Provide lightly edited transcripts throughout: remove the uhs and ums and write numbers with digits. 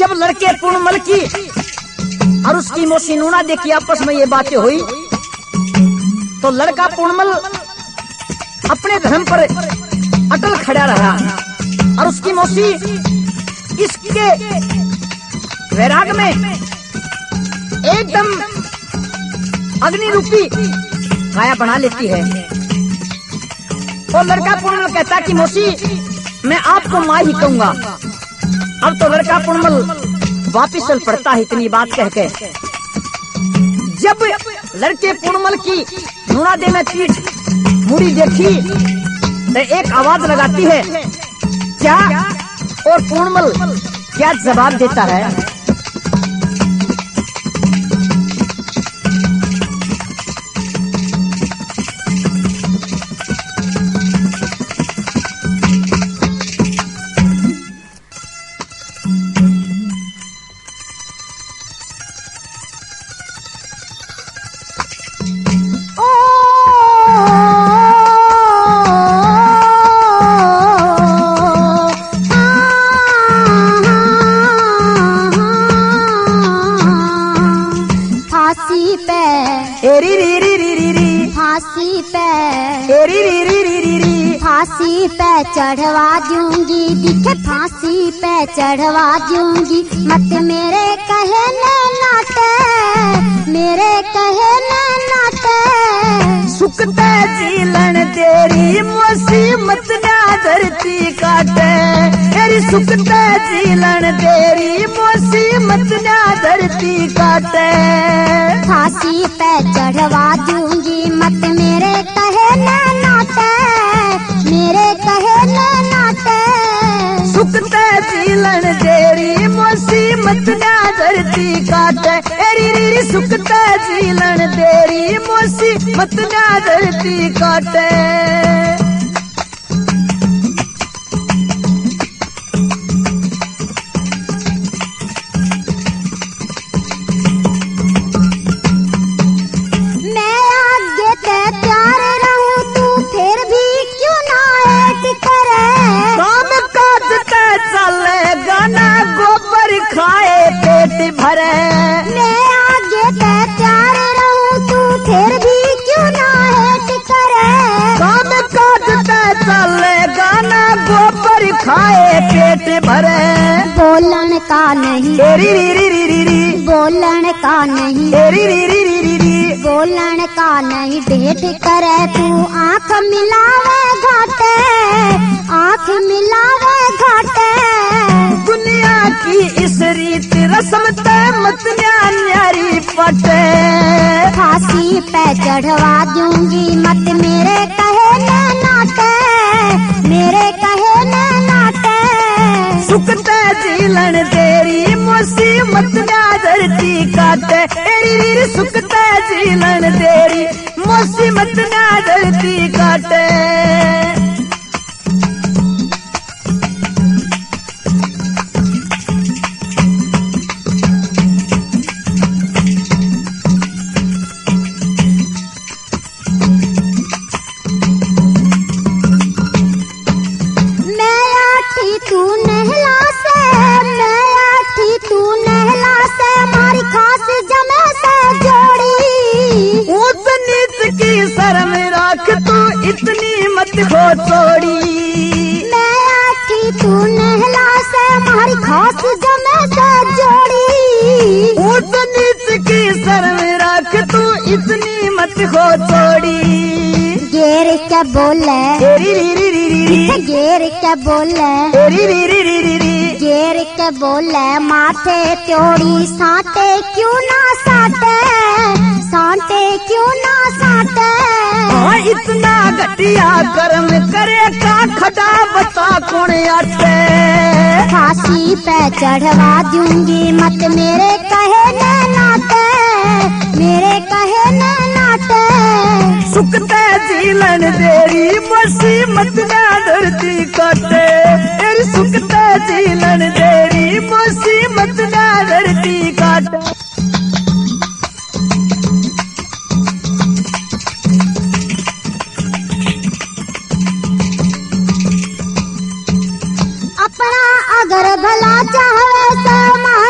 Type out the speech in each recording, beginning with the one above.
जब लड़के पूर्णमल की और उसकी मौसी नूना देखी आपस में ये बातें हुई, तो लड़का पूर्णमल अपने धर्म पर अटल खड़ा रहा और उसकी मौसी इसके वैराग में एकदम अग्नि रूपी काया बना लेती है। और लड़का पूर्णमल कहता कि मौसी मैं आपको माँ ही कहूंगा। अब तो लड़का पूर्णमल वापिस चल पड़ता है इतनी बात कह के। जब लड़के पूर्णमल की नूना दे में पीठ मुड़ी देखी तो एक आवाज लगाती है क्या, और पूर्णमल क्या जवाब देता है। फांसी पे चढ़वा दूंगी, दिखे फांसी पे चढ़वा दूंगी, मत मेरे कहे न नाटे, मेरे कहे न नाटे। सुखते जीलन तेरी मौसी मत ना धरती काटे, तेरी सुखते जीलन तेरी मौसी मत ना धरती काटे। फांसी पे चढ़वा दूंगी, मत मेरे कहे न नाटे, मेरे कहे न नाटे। सुखते जीलन तेरी मौसी मत ना धरती काटे, तेरी सुखते जीलन तेरी मौसी मत ना धरती काटे। मैं आगे तैयार रहूं तू फिर भी क्यों ना हेट करे। काम काटते चले गाना गोबर खाए पेट भरे। बोलन का नहीं बोलन का नहीं बोलन का नहीं भेंट करे तू आँख मिलावे घाटे, आँख मिलावे घाटे। दुनिया की इस रीत रस्म ते मत न्यारी पटे। फांसी पे चढ़वा दूंगी, मत मेरे कहे न नाटे, मेरे कहे न नाटे। सुखते जीलन तेरी मौसी मत ना धरती काटे, तेरी सुखते जीलन तेरी मौसी मत ना धरती काटे। इतनी मत हो छोड़ी मैं आखी तू नहला से हमारी खास जमे से जोड़ी। उस नीच की सर में रख तू इतनी मत हो छोड़ी। गेर क्या बोले गेर क्या बोले गेर क्या बोले माथे त्योड़ी साटे क्यों ना साटे, साटे क्यों ना साटे। इतना घटिया कर्म करे का खड़ा बता कौन आटे। फांसी पे चढ़वा दूंगी, मत मेरे कहे न नाटे, मेरे कहे न नाटे। सुखते जीलन तेरी मौसी मत ना धरती काटे, तेरी सुखते जीलन तेरी मौसी मत ना धरती काटे। अगर भला चाहे तो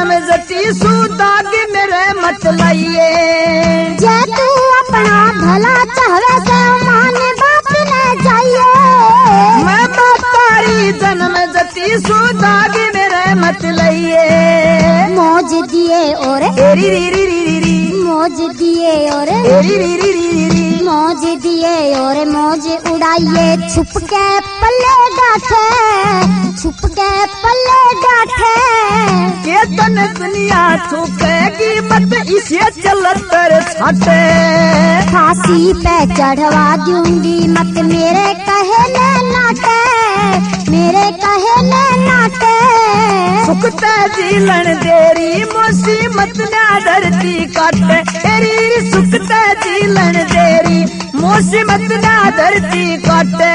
जन्म जटी सुदाग मेरे मत लाइए। जे तू अपना भला चाहवे से माने बाप ने जाइए। मैं बापारी जन्म जटी सुदाग मेरे मत लाइए। मौज दिए और री री री री री मौज दिए और री री री री मौज दिए और मौज उड़ाइए। छुप के पल्ले डाठे, छुप के पल्ले डाठे। केतन दुनिया थूकेगी मत इसे चलतर छाटे। फांसी पे चढ़वा दूंगी मत मेरे कहे न नाटे, मेरे कहे न नाटे। सुखते जीलन देरी मुसीबत ना धरती काटे। तेरी सुखते जीलन देरी मुसीबत ना धरती काटे।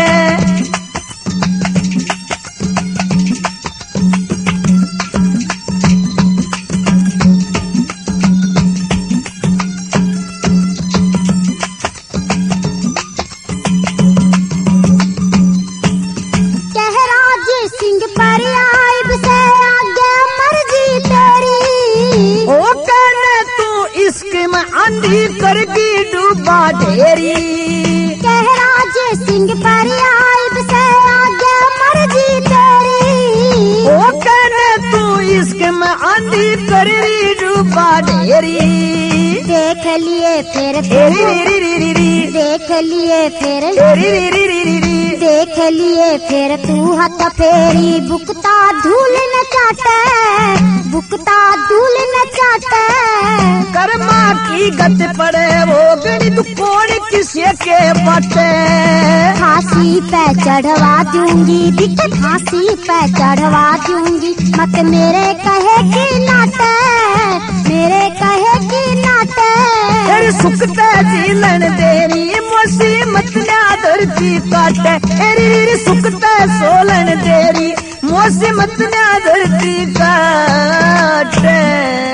आंधी करगी डूबा ढेरी। कह राज सिंह पर आइब से आगे मर्जी तेरी। ओ कहने तू इश्क में आंधी करगी डूबा ढेरी। देख लिए फिर देख लिए फिर देख लिए फिर तू हथ फेरी। बुकता धूल न चाटे, बुकता धूल न चाटे। कर्मा की गत पड़े वो गणित कोण किसे के बटे। फांसी पे चढ़वा दूंगी बिक, फांसी पे चढ़वा दूंगी मत मेरे कहे की नाटे, मेरे कहे की नाटे। फिर सुखते जीलन देरी मुसीबत ना धरती काटे। तेरी सुखते सोलन देरी मुसीबत ना धरती काटे।